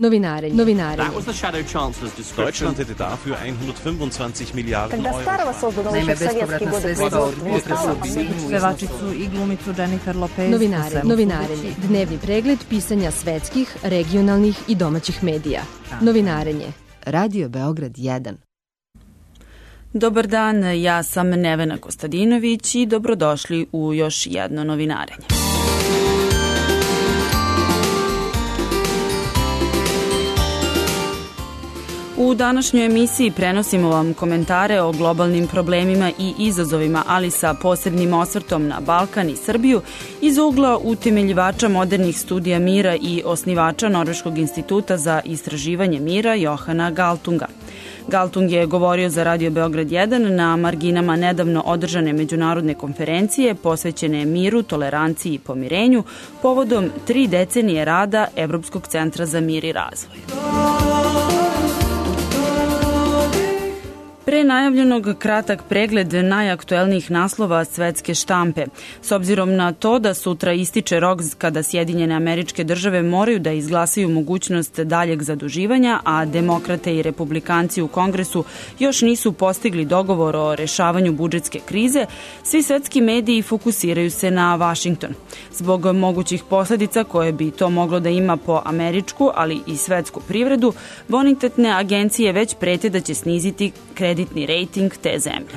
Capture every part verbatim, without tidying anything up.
Novinarenje. Novinarenje. Deutschland hätte dafür hundertfünfundzwanzig Miliarden Euro. Naime, bespovratna sredstva od potresa obezbedjuju pevačicu i glumicu Jennifer Lopez. Novinarenje. Novinarenje. Dnevni pregled pisanja svetskih, regionalnih i domaćih medija. Novinarenje. Radio Beograd jedan. Dobar dan, ja sam Nevena Kostadinović i dobrodošli u još jedno novinarenje. U današnjoj emisiji prenosimo vam komentare o globalnim problemima i izazovima, ali sa posebnim osvrtom na Balkan i Srbiju iz ugla utemeljivača modernih studija mira i osnivača Norveškog instituta za istraživanje mira Johana Galtunga. Galtung je govorio za Radio Beograd jedan na marginama nedavno održane međunarodne konferencije posvećene miru, toleranciji i pomirenju povodom tri decenije rada Evropskog centra za mir i razvoj. Pre najavljenog kratak pregled najaktuelnijih naslova svetske štampe. S obzirom na to da sutra ističe rok kada Sjedinjene Američke Države moraju da izglasaju mogućnost daljeg zaduživanja, a demokrate i republikanci u Kongresu još nisu postigli dogovor o rešavanju budžetske krize, svi svetski mediji fokusiraju se na Vašington. Zbog mogućih posledica koje bi to moglo da ima po američku, ali i svetsku privredu, bonitetne agencije već prete da će sniziti kreditni rejting te zemlje.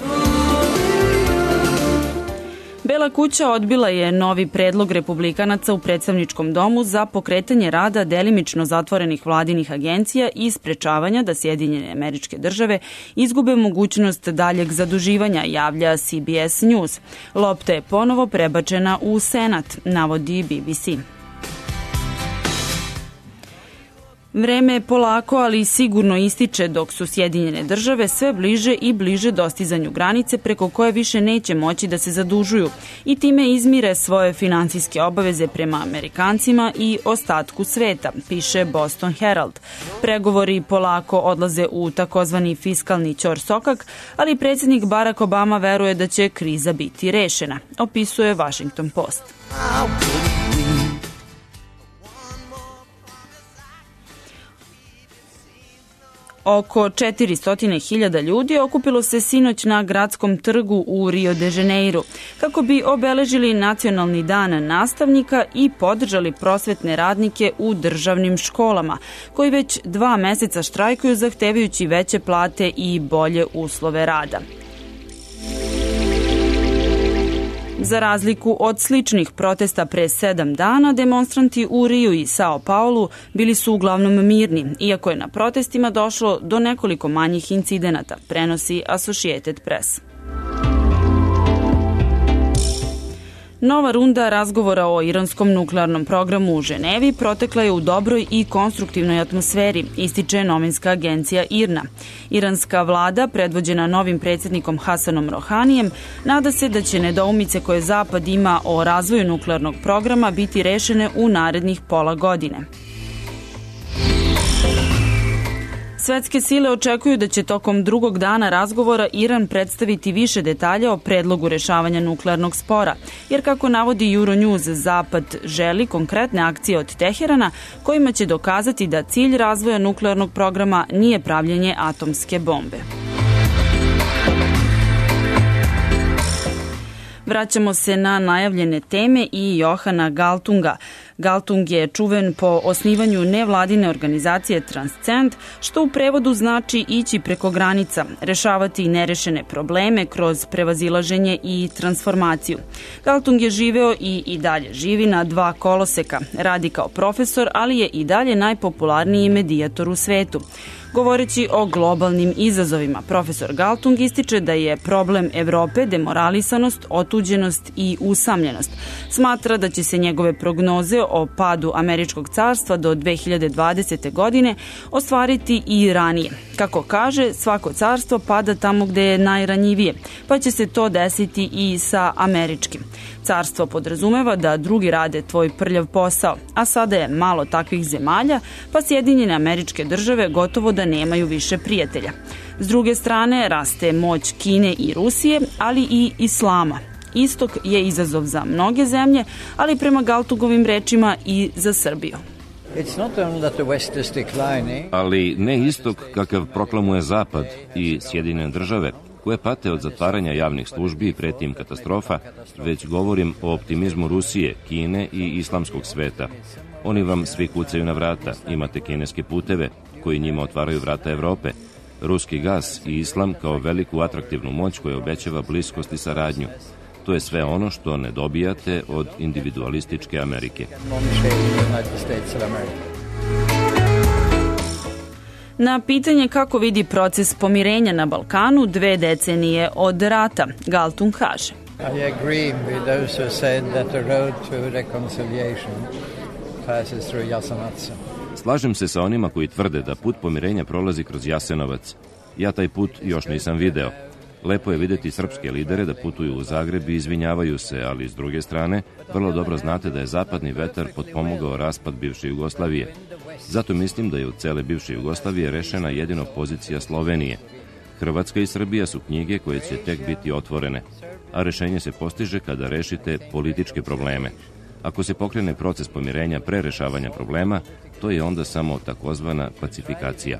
Bela kuća odbila je novi predlog republikanaca u predstavničkom domu za pokretanje rada delimično zatvorenih vladinih agencija i sprečavanja da Sjedinjene Američke Države izgube mogućnost daljeg zaduživanja, javlja C B S News. Lopta je ponovo prebačena u Senat, navodi B B C. Vreme polako, ali sigurno ističe dok su Sjedinjene Države sve bliže i bliže dostizanju granice preko koje više neće moći da se zadužuju i time izmire svoje finansijske obaveze prema Amerikancima i ostatku sveta, piše Boston Herald. Pregovori polako odlaze u takozvani fiskalni ćorsokak, ali predsjednik Barack Obama veruje da će kriza biti rešena, opisuje Washington Post. Oko četiristo hiljada ljudi okupilo se sinoć na gradskom trgu u Rio de Janeiro kako bi obeležili Nacionalni dan nastavnika i podržali prosvetne radnike u državnim školama, koji već dva meseca štrajkuju zahtevajući veće plate i bolje uslove rada. Za razliku od sličnih protesta pre sedam dana, demonstranti u Riju i Sao Paulu bili su uglavnom mirni, iako je na protestima došlo do nekoliko manjih incidenata, prenosi Associated Press. Nova runda razgovora o iranskom nuklearnom programu u Ženevi protekla je u dobroj i konstruktivnoj atmosferi, ističe novinska agencija I R N A. Iranska vlada, predvođena novim predsjednikom Hasanom Rohanijem, nada se da će nedoumice koje Zapad ima o razvoju nuklearnog programa biti rešene u narednih pola godine. Svetske sile očekuju da će tokom drugog dana razgovora Iran predstaviti više detalja o predlogu rešavanja nuklearnog spora, jer kako navodi Euronews, Zapad želi konkretne akcije od Teherana kojima će dokazati da cilj razvoja nuklearnog programa nije pravljenje atomske bombe. Vraćamo se na najavljene teme i Johana Galtunga. Galtung je čuven po osnivanju nevladine organizacije Transcend, što u prevodu znači ići preko granica, rešavati nerešene probleme kroz prevazilaženje i transformaciju. Galtung je živeo i i dalje živi na dva koloseka, radi kao profesor, ali je i dalje najpopularniji medijator u svetu. Govoreći o globalnim izazovima, profesor Galtung ističe da je problem Evrope demoralisanost, otuđenost i usamljenost. Smatra da će se njegove prognoze o padu Američkog carstva do dve hiljade dvadesete. godine ostvariti i ranije. Kako kaže, svako carstvo pada tamo gde je najranjivije, pa će se to desiti i sa američkim. Carstvo podrazumeva da drugi rade tvoj prljav posao, a sada je malo takvih zemalja, pa Sjedinjene Američke Države gotovo da nemaju više prijatelja. S druge strane, raste moć Kine i Rusije, ali i Islama. Istok je izazov za mnoge zemlje, ali prema Galtungovim rečima i za Srbiju. Ali ne istok kakav proklamuje Zapad i Sjedinjene države, koje pate od zatvaranja javnih službi i preti im katastrofa, već govorim o optimizmu Rusije, Kine i islamskog sveta. Oni vam svi kucaju na vrata, imate kineske puteve koji njima otvaraju vrata Evrope, ruski gas i islam kao veliku atraktivnu moć koja obećava bliskost i saradnju. To je sve ono što ne dobijate od individualističke Amerike. Na pitanje kako vidi proces pomirenja na Balkanu dve decenije od rata, Galtung kaže: I agree with those who said that the road to reconciliation passes through Jasenovac. Slažem se sa onima koji tvrde da put pomirenja prolazi kroz Jasenovac. Ja taj put još nisam video. Lepo je videti srpske lidere da putuju u Zagreb i izvinjavaju se, ali s druge strane, vrlo dobro znate da je zapadni vetar potpomogao raspad bivše Jugoslavije. Zato mislim da je u cele bivše Jugoslavije rešena jedino pozicija Slovenije. Hrvatska i Srbija su knjige koje će tek biti otvorene, a rešenje se postiže kada rešite političke probleme. Ako se pokrene proces pomirenja pre rešavanja problema, to je onda samo takozvana pacifikacija.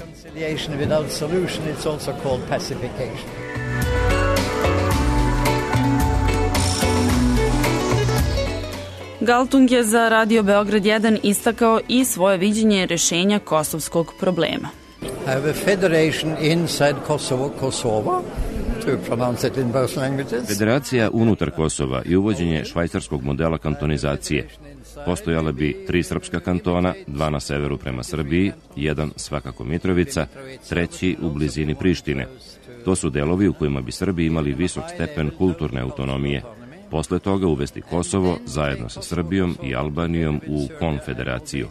Galtung je za Radio Beograd jedan istakao i svoje viđenje rešenja kosovskog problema. Have a federation inside Kosovo, Kosovo, to pronounce it in both languages. Federacija unutar Kosova i uvođenje švajcarskog modela kantonizacije. Postojala bi tri srpska kantona, dva na severu prema Srbiji, jedan svakako Mitrovica, treći u blizini Prištine. To su delovi u kojima bi Srbi imali visok stepen kulturne autonomije. Posle toga uvesti Kosovo zajedno sa Srbijom i Albanijom u konfederaciju.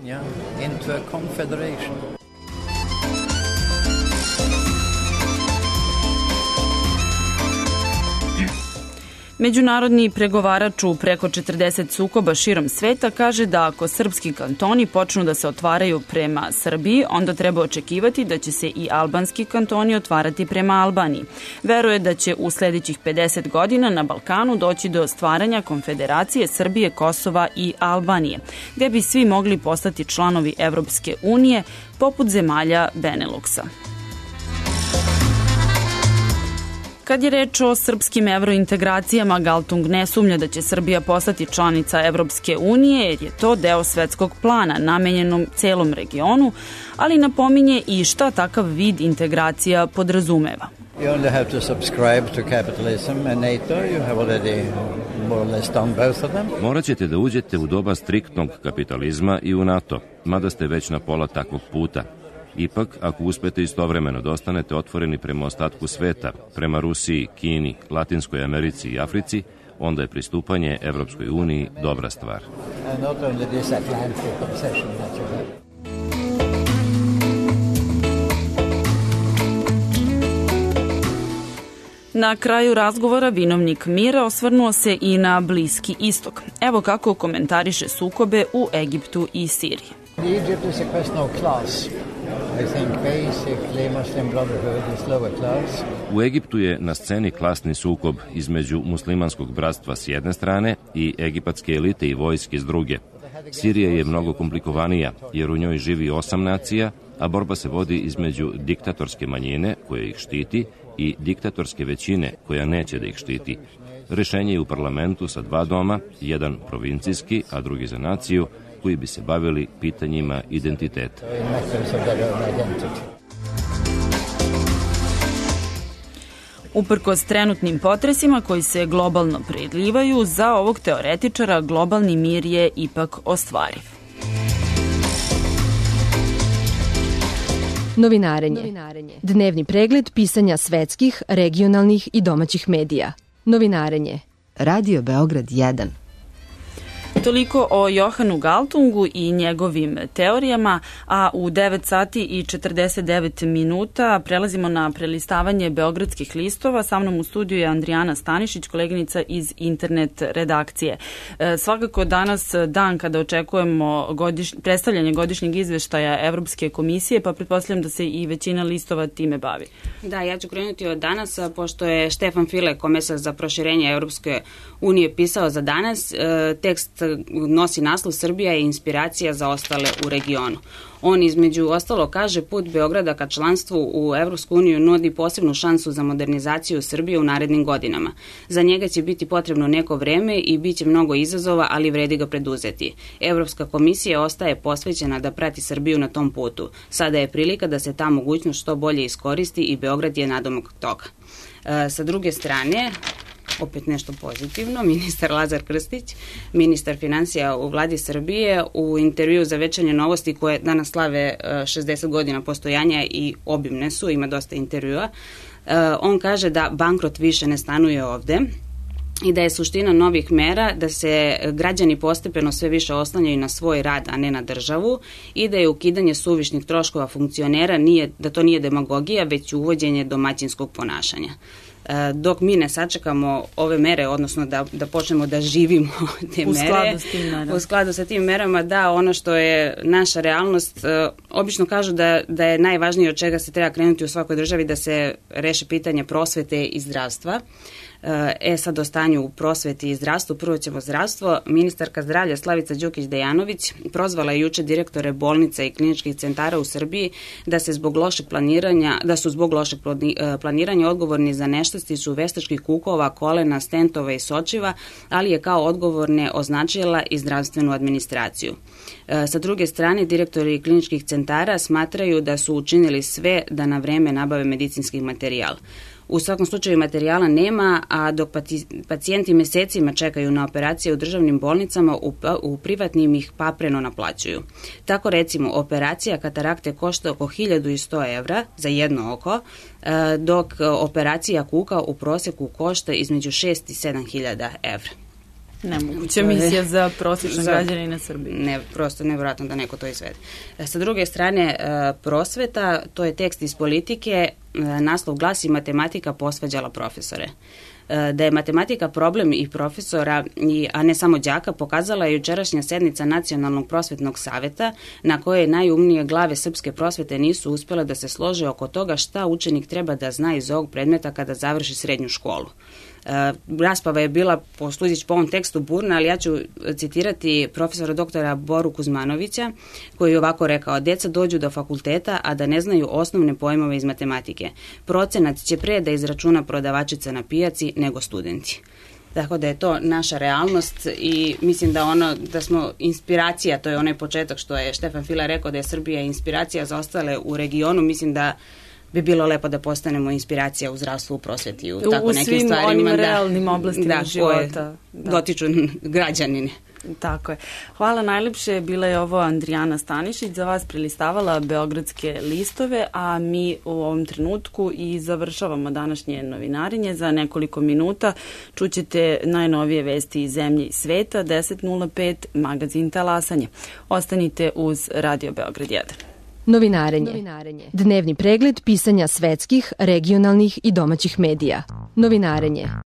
Međunarodni pregovarač u preko četrdeset sukoba širom sveta kaže da ako srpski kantoni počnu da se otvaraju prema Srbiji, onda treba očekivati da će se i albanski kantoni otvarati prema Albaniji. Veruje da će u sledećih pedeset godina na Balkanu doći do stvaranja konfederacije Srbije, Kosova i Albanije, gde bi svi mogli postati članovi Evropske unije, poput zemalja Beneluksa. Kad je reč o srpskim evrointegracijama, Galtung ne sumnja da će Srbija postati članica Evropske unije, jer je to deo svetskog plana namenjenom celom regionu, ali napominje i šta takav vid integracija podrazumeva. You only have to subscribe to capitalism and NATO. You have already more or less done both of them. Morat ćete da uđete u doba striktnog kapitalizma i u NATO, mada ste već na pola takvog puta. Ipak, ako uspete istovremeno da ostanete otvoreni prema ostatku sveta, prema Rusiji, Kini, Latinskoj Americi i Africi, onda je pristupanje Evropskoj uniji dobra stvar. Na kraju razgovora vinovnik mira osvrnuo se i na Bliski istok. Evo kako komentariše sukobe u Egiptu i Siriji. Egypt is a question of class. I think basically Muslim Brotherhood is lower class. U Egiptu je na sceni klasni sukob između muslimanskog bratstva s jedne strane i egipatske elite i vojske s druge. Sirija je mnogo komplikovanija jer u njoj živi osam nacija, a borba se vodi između diktatorske manjine koja ih štiti i diktatorske većine koja neće da ih štiti. Rešenje je u parlamentu sa dva doma, jedan provincijski, a drugi za naciju, koji bi se bavili pitanjima identiteta. Uprkos trenutnim potresima koji se globalno predljivaju, za ovog teoretičara globalni mir je ipak ostvariv. Novinarenje. Dnevni pregled pisanja svetskih, regionalnih i domaćih medija. Novinarenje. Radio Beograd jedan. Toliko o Johanu Galtungu i njegovim teorijama, a u devet sati i četrdeset devet minuta prelazimo na prelistavanje beogradskih listova. Sa mnom u studiju je Andrijana Stanišić, koleginica iz internet redakcije. E, svakako danas dan kada očekujemo godiš, predstavljanje godišnjeg izveštaja Evropske komisije, pa pretpostavljam da se i većina listova time bavi. Da, ja ću krenuti od danas, pošto je Štefan File, komesar za proširenje Evropske unije, pisao za danas. E, tekst nosi naslov Srbija je inspiracija za ostale u regionu. On između ostalo kaže put Beograda ka članstvu u Evropsku uniju nudi posebnu šansu za modernizaciju Srbije u narednim godinama. Za njega će biti potrebno neko vreme i bit će mnogo izazova, ali vredi ga preduzeti. Evropska komisija ostaje posvećena da prati Srbiju na tom putu. Sada je prilika da se ta mogućnost što bolje iskoristi i Beograd je nadomak toga. E, sa druge strane, opet nešto pozitivno, ministar Lazar Krstić, ministar finansija u vladi Srbije, u intervju za Večernje novosti koje danas slave šezdeset godina postojanja i obimne su, ima dosta intervjua, on kaže da bankrot više ne stanuje ovde i da je suština novih mera da se građani postepeno sve više oslanjaju na svoj rad, a ne na državu, i da je ukidanje suvišnih troškova funkcionera, nije, da to nije demagogija, već uvođenje domaćinskog ponašanja. Dok mi ne sačekamo ove mere, odnosno da, da počnemo da živimo te u mere, skladu s tim merama. u skladu sa tim merama, da, ono što je naša realnost, obično kažu da, da je najvažnije od čega se treba krenuti u svakoj državi da se reši pitanje prosvete i zdravstva. E sad o stanju u prosveti i zdravstvu, prvo ćemo zdravstvo. Ministarka zdravlja Slavica Đukić-Dejanović prozvala je juče direktore bolnica i kliničkih centara u Srbiji da se zbog lošeg planiranja, da su zbog lošeg planiranja odgovorni za neštasticu veštačkih kukova, kolena, stentova i sočiva, ali je kao odgovorne označila i zdravstvenu administraciju. Sa druge strane, direktori kliničkih centara smatraju da su učinili sve da na vreme nabave medicinski materijal. U svakom slučaju materijala nema, a dok pacijenti mesecima čekaju na operacije u državnim bolnicama, u, u privatnim ih papreno naplaćuju. Tako recimo, operacija katarakte košta oko hiljadu sto evra za jedno oko, dok operacija kuka u proseku košta između šest i sedam hiljada evra. Nemoguća misija za prosječne građanine Srbije. Ne, prosto nevjerojatno da neko to izvede. Sa druge strane, prosveta, to je tekst iz Politike, naslov glasi matematika posvađala profesore. Da je matematika problem i profesora, a ne samo đaka, pokazala je jučerašnja sednica Nacionalnog prosvetnog saveta, na kojoj najumnije glave srpske prosvete nisu uspjele da se slože oko toga šta učenik treba da zna iz ovog predmeta kada završi srednju školu. Raspava je bila, poslužić po ovom tekstu, burna, ali ja ću citirati profesora doktora Boru Kuzmanovića, koji je ovako rekao: deca dođu do fakulteta, a da ne znaju osnovne pojmove iz matematike. Procenat će pre da izračuna prodavačica na pijaci nego studenti. Tako da je to naša realnost i mislim da ono da smo inspiracija, to je onaj početak što je Štefan Fila rekao da je Srbija inspiracija za ostale u regionu, mislim da bi bilo lepo da postanemo inspiracija u zdravstvu, u prosveti, u tako u nekim svim stvarima. Onim da, realnim oblastima da, života. Da. Dotiču građanine. Tako je. Hvala najlepše. Bila je ovo Andrijana Stanišić, za vas prelistavala Beogradske listove, a mi u ovom trenutku i završavamo današnje novinarenje. Za nekoliko minuta čućete najnovije vesti iz zemlje i sveta, deset nula pet, magazin Talasanje. Ostanite uz Radio Beograd jedan. Novinarenje. Novinarenje. Dnevni pregled pisanja svetskih, regionalnih i domaćih medija. Novinarenje.